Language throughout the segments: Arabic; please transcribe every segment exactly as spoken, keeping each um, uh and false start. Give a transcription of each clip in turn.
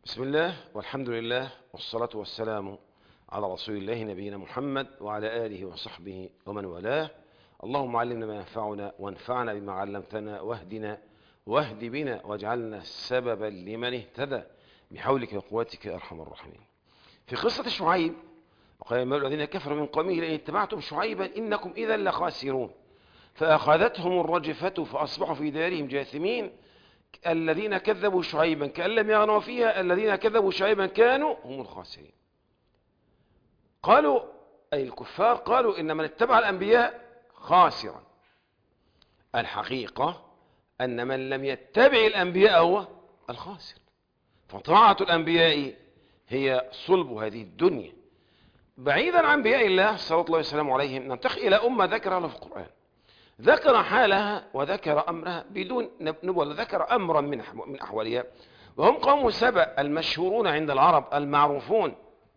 بسم الله والحمد لله والصلاة والسلام على رسول الله نبينا محمد وعلى آله وصحبه ومن والاه. اللهم علمنا ما ينفعنا وانفعنا بما علمتنا واهدنا واهد بنا واجعلنا سببا لمن اهتدى بحولك وقوتك يا أرحم الراحمين. في قصة شعيب وقال الملأ الذين كفروا من قومه لئن اتبعتم شعيبا إنكم إذا لخاسرون فأخذتهم الرجفة فأصبحوا في دارهم جاثمين الذين كذبوا شعيبا كأن لم يغنوا فيها الذين كذبوا شعيبا كانوا هم الخاسرين. قالوا أي الكفار قالوا إن من اتبع الأنبياء خاسرا. الحقيقة أن من لم يتبع الأنبياء هو الخاسر، فطاعة الأنبياء هي صلب هذه الدنيا. بعيدا عن أنبياء الله صلى الله عليه وسلم عليهم ننتقل إلى أمة ذكر لها في القرآن، ذكر حالها وذكر أمرها بدون نبوة، ذكر أمرا من من أحوالها، وهم قوم سبأ المشهورون عند العرب المعروفون،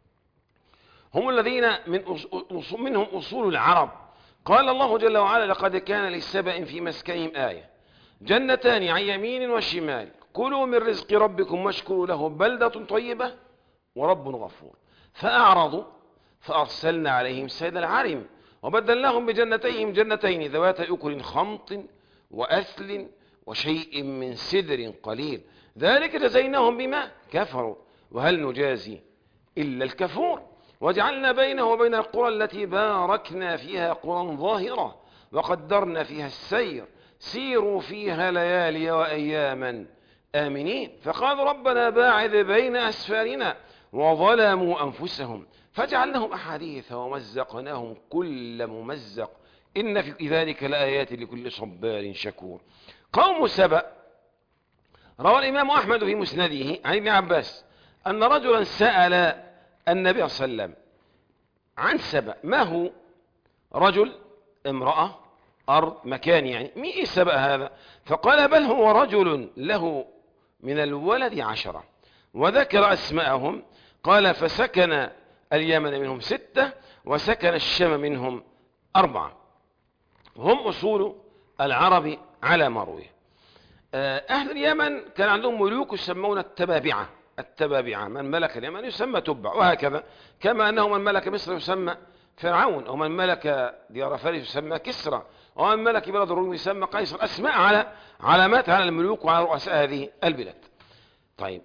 هم الذين من منهم أصول العرب. قال الله جل وعلا: لقد كان لسبأ في مسكنهم آية جنتان عن يمين وشمال كلوا من رزق ربكم واشكروا له بلدة طيبة ورب غفور. فأعرضوا فأرسلنا عليهم سيل العرم وبدلناهم بجنتيهم جنتين ذوات أكل خمط وأثل وشيء من سدر قليل ذلك جزيناهم بما كفروا وهل نجازي إلا الكفور. وجعلنا بينه وبين القرى التي باركنا فيها قرى ظاهرة وقدرنا فيها السير سيروا فيها ليالي وأياما آمنين. فقالوا ربنا باعد بين أسفارنا وظلموا أنفسهم فجعلناهم أحاديث ومزقناهم كل ممزق إن في ذلك لآيات لكل صبار شكور. قوم سبأ. روى الإمام أحمد في مسنده عن ابن عباس أن رجلا سأل النبي صلى الله عليه وسلم عن سبأ، ما هو؟ رجل، امرأة، أرض، مكان، يعني مين سبأ هذا؟ فقال بل هو رجل له من الولد عشرة وذكر أسماءهم. قال فسكن اليمن منهم ستة وسكن الشام منهم أربعة، هم أصول العرب على ما روي. أهل اليمن كان عندهم ملوك يسمون التبابعة. التبابعة من ملك اليمن يسمى تبع، وهكذا كما أنه من ملك مصر يسمى فرعون، أو من ملك ديار فارس يسمى كسرى، ومن ملك بلد الروم يسمى قيصر. أسماء على علامات على الملوك وعلى رؤساء هذه البلاد. طيب،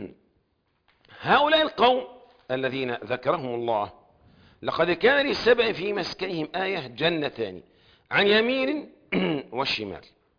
هؤلاء القوم الذين ذكرهم الله لقد كان للسبع في مسكنهم آية جنتان عن يمين والشمال.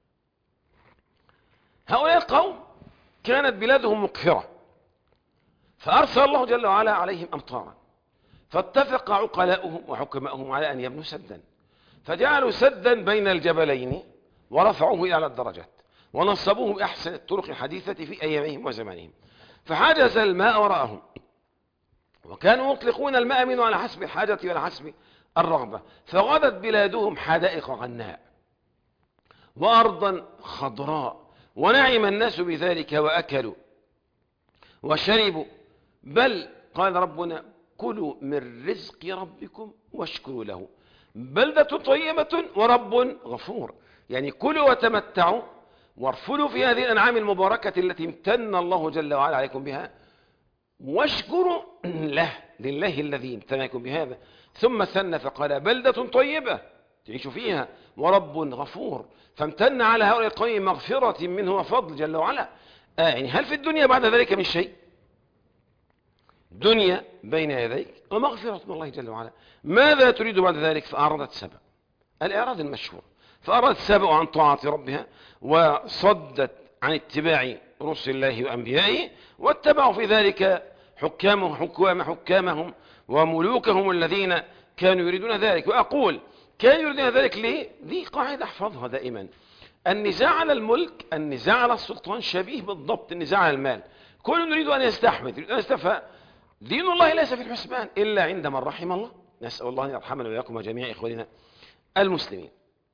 هؤلاء القوم كانت بلادهم مقفرة فأرسل الله جل وعلا عليهم أمطارا فاتفق عقلاؤهم وحكماؤهم على أن يبنوا سدا، فجعلوا سدا بين الجبلين ورفعوه إلى الدرجات ونصبوه بأحسن الطرق الحديثة في أيامهم وزمانهم، فحجز الماء وراءهم وكانوا يطلقون الماء منه على حسب الحاجة وعلى حسب الرغبة. فغدت بلادهم حدائق غناء وأرضا خضراء ونعم الناس بذلك وأكلوا وشربوا. بل قال ربنا كلوا من رزق ربكم واشكروا له بلدة طيبة ورب غفور. يعني كلوا وتمتعوا وارفلوا في هذه الأنعام المباركة التي امتن الله جل وعلا عليكم بها، واشكروا له لله الذي امتنكم بهذا. ثم ثنى فقال بلدة طيبة تعيش فيها ورب غفور، فامتن على هؤلاء القوم مغفرة منه وفضل جل وعلا. آه يعني هل في الدنيا بعد ذلك من شيء؟ دنيا بين يديك ومغفرة من الله جل وعلا، ماذا تريد بعد ذلك؟ فأعرضت سبأ، الإعراض المشهور. فأعرضت سبأ عن طاعة ربها وصدت عن اتباع رسل الله وأنبيائه، واتبعوا في ذلك حكامهم حكام حكامهم وملوكهم الذين كانوا يريدون ذلك. وأقول كانوا يريدون ذلك ليه؟ دي قاعدة احفظها دائما. النزاع على الملك، النزاع على السلطان شبيه بالضبط النزاع على المال. كل يريد أن يستحمد، يريد أن يستفى. دين الله ليس في الحسبان إلا عند من رحم الله. نسأل الله أن يرحمنا وإياكم وجميع إخواننا المسلمين.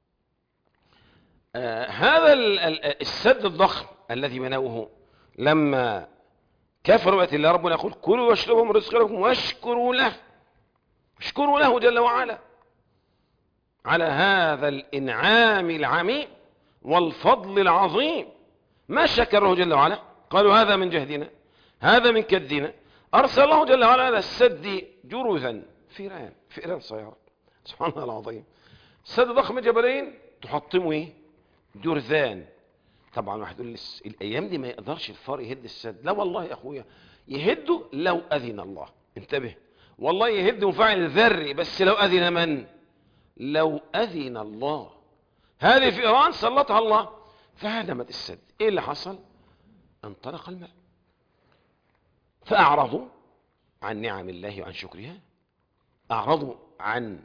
آه هذا السد الضخم الذي بنوه لما كفروا بآيات الله، ربنا يقول كلوا واشربوا من رزق ربكم واشكروا له، اشكروا له جل وعلا على هذا الإنعام العميم والفضل العظيم. ما شكره جل وعلا؟ قالوا هذا من جهدنا، هذا من كدنا. أرسل الله جل وعلا على السد جرذا، فيران فئران صغيرة، سبحان الله العظيم. سد ضخم جبلين تحطمه ايه؟ جرذان. طبعا واحد يقول لي الايام دي ما يقدرش الفار يهد السد. لا والله يا اخويا يهده لو اذن الله. انتبه، والله يهد مفاعل ذري، بس لو اذن من؟ لو اذن الله. هذه فئران سلطها الله فهدمت السد. ايه اللي حصل؟ انطلق الماء، فاعرضوا عن نعم الله وعن شكرها، اعرضوا عن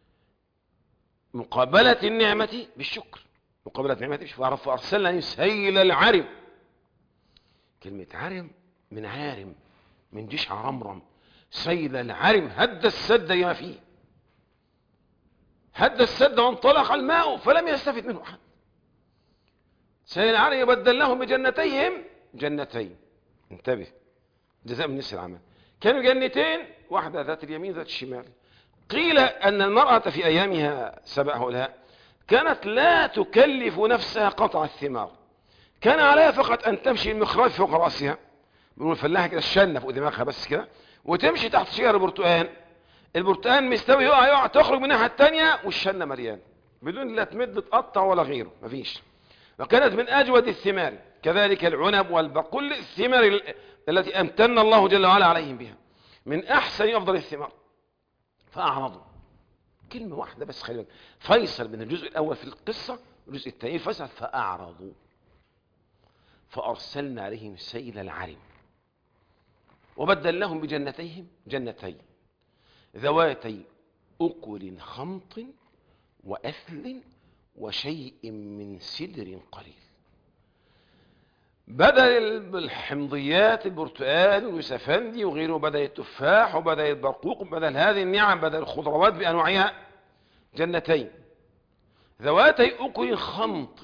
مقابلة النعمة بالشكر، مقابلة النعمة بالشكر. فأرسلنا سيل العرم. كلمة عرم من عارم، من جيش عرمرم. سيل العرم هد السد لما فيه، هد السد وانطلق الماء فلم يستفد منه أحد. سيل العرم يبدل لهم بجنتيهم جنتين. انتبه، جزاء من نفس العمل. كانوا جنتين، واحدة ذات اليمين ذات الشمال. قيل أن المرأة في أيامها سبق هؤلاء كانت لا تكلف نفسها قطع الثمار، كان عليها فقط أن تمشي المخراج فوق رأسها، بنقول الفلاحة كده الشنة فوق دماغها بس كده، وتمشي تحت شجر برتقان، البرتقان مستوي يقع يقع، تخرج من الناحية الثانية والشنة مليان بدون لا تمد تقطع ولا غيره، مفيش. وكانت من أجود الثمار، كذلك العنب والبر، كل الثمار التي أمتن الله جل وعلا عليهم بها من أحسن أفضل الثمار. فأعرضوا. كلمة واحدة بس، خلي بالك، فيصل بين الجزء الأول في القصة والجزء الثاني فيصل. فأعرضوا فأرسلنا عليهم سيل العرم وبدلناهم بجنتيهم جنتين ذواتي أكل خمط وأثل وشيء من سدر قليل. بدل الحمضيات البرتقال واليوسفندي وغيره، بدل التفاح وبدل البرقوق، بدل هذه النعم، بدل الخضروات بأنواعها، جنتين ذواتي أكل خمط،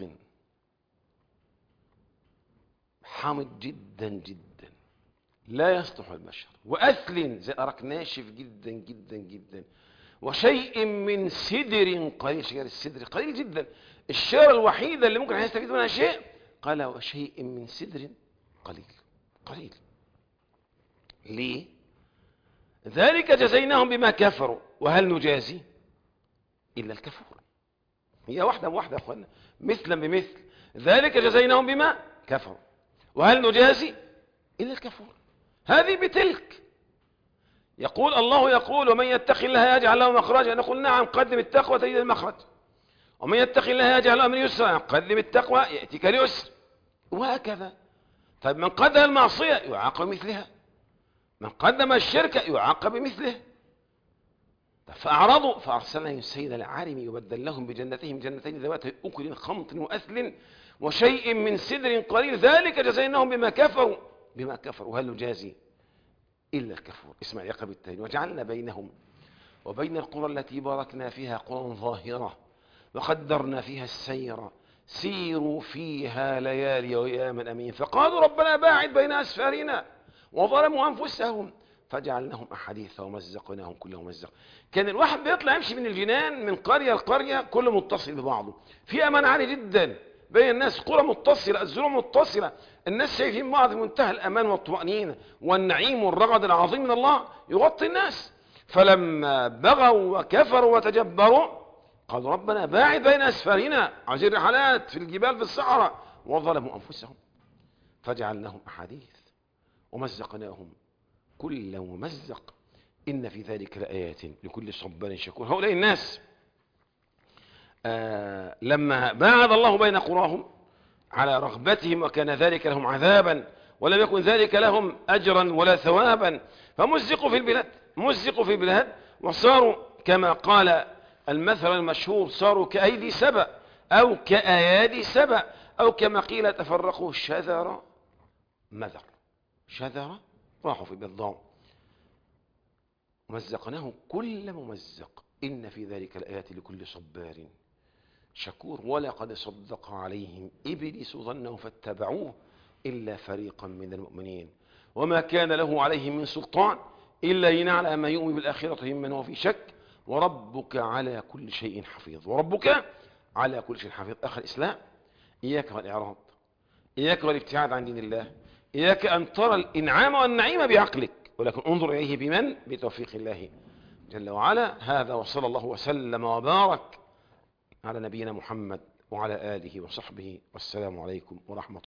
حامض جدا جدا لا يصلح البشر، وأثل زي أرك ناشف جدا جدا جدا، وشيء من سدر قليل. شجر السدر قليل جدا، الشجرة الوحيدة اللي ممكن هيستفيد منها شيء، قال وشيء من سدر قليل. قليل ليه؟ ذلك جزيناهم بما كفروا وهل نجازي إلا الكفور. هي واحدة بواحدة يا أخوانا، مثلا بمثل. ذلك جزيناهم بما كفروا وهل نجازي إلا الكفور. هذه بتلك. يقول الله يقول ومن يتق الله يجعل له مخرجا، نقول نعم، قدم التقوى تجد المخرج. ومن يتق الله يجعل له أمر يسرا، قدم التقوى يأتيك اليسر، وهكذا. طيب من قدم المعصية يعاقب مثلها، من قدم الشرك يعاقب مثله. فأعرضوا فأرسلنا سيل العرم يبدل لهم بجنتهم جنتين ذواتي أكل خمط وأثل وشيء من سدر قليل، ذلك جزيناهم بما كفروا بما كفروا وهل نجازي إلا الكفور. اسمع يقب التاني. وجعلنا بينهم وبين القرى التي باركنا فيها قرى ظاهرة وقدرنا فيها السير سيروا فيها ليالي وأياما أمين، فقالوا ربنا باعد بين أسفارنا وظلموا أنفسهم فجعلناهم أحاديث ومزقناهم كل ممزق. كان الواحد بيطلع يمشي من الجنان من قرية لقرية كله متصل ببعضه، في أمان عالي جدا بين الناس، قرى متصلة، الزروع متصلة، الناس شايفين بعض في منتهى الأمان والطمأنينة والنعيم والرغد العظيم من الله يغطي الناس. فلما بغوا وكفروا وتجبروا قالوا ربنا باعد بين أسفارنا، عايزين رحلات في الجبال في الصحراء، وظلموا أنفسهم فجعلناهم أحاديث ومزقناهم كل ممزق إن في ذلك لآيات لكل صبار شكور. هؤلاء الناس آه لما باعد الله بين قراهم على رغبتهم وكان ذلك لهم عذابا ولم يكن ذلك لهم أجرا ولا ثوابا، فمزقوا في البلاد، مزقوا في البلاد وصاروا كما قال المثل المشهور صاروا كأيدي سبأ أو كأيادي سبأ، أو كما قيل تفرقوا شذر مذر، شذر راحوا في بالضام. مزقناه كل ممزق إن في ذلك الآيات لكل صبار شكور. ولقد صدق عليهم إبليس ظنه فاتبعوه إلا فريقا من المؤمنين وما كان له عليهم من سلطان إلا ينعلم ما يؤمن بالآخرة ممن هو في شك وربك على كل شيء حفيظ. وربك على كل شيء حفيظ. أخي الإسلام، إياك والإعراض، إياك والابتعاد عن دين الله، إياك أن ترى الإنعام والنعيم بعقلك، ولكن انظر إليه بمن؟ بتوفيق الله جل وعلا. هذا وصلى الله وسلم وبارك على نبينا محمد وعلى آله وصحبه، والسلام عليكم ورحمة الله.